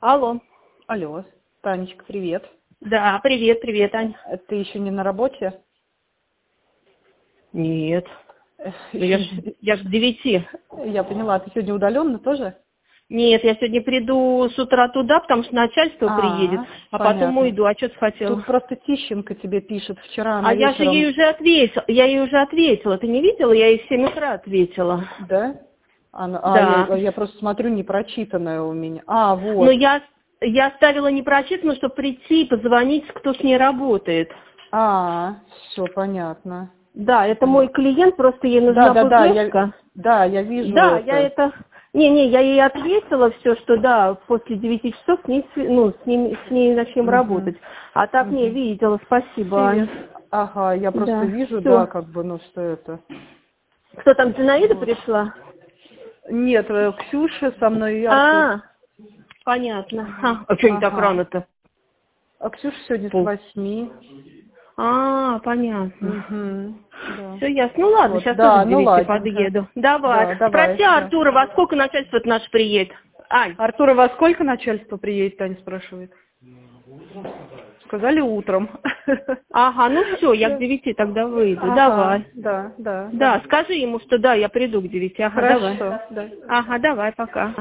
Алло. Алло, Танечка, привет. Да, привет, привет, Ань. Ты еще не на работе? Нет. Эх, Да я ж к 9. Я поняла, ты сегодня удаленно тоже? Нет, я сегодня приду с утра туда, потому что начальство приедет, а потом Понятно. уйду. А что ты хотела? Тут просто Тищенко тебе пишет вчера, А она я же вечером... ей уже ответила. Ты не видела? Я ей в 7 утра ответила. Да? Да. Я просто смотрю, непрочитанная у меня. Но Вот. я оставила непрочитанную, чтобы прийти и позвонить, кто с ней работает. Все понятно. Да, это мой Понятно. клиент, просто ей нужна ПГшка. Я вижу Да, я это. это... я ей ответила все, что да, после 9 часов с ней, с ней начнем Мгм. работать. А так не Мгм. видела, спасибо, Ань. Привет. Ага, я просто Да, вижу, все. что это. Кто там, Зинаида Вот. пришла? Нет, Ксюша со мной и Артур. А, понятно. Вот. А что не так Ага. рано-то? А Ксюша сегодня с 8. А, понятно. Угу. Да. Все ясно. Ну ладно, Вот. сейчас тоже Да, к ну 9 ладненько. подъеду. Давай. Да, давай, Спроси да. Артура, во сколько начальство наше приедет. Ань. Артура, во сколько начальство приедет, Таня спрашивает? Сказали утром. Ага, ну все, я к 9 тогда выйду. Ага, Давай. да, Да, давай. скажи ему, что да, я приду к 9. Ага, давай. Хорошо, да. Ага, давай, пока.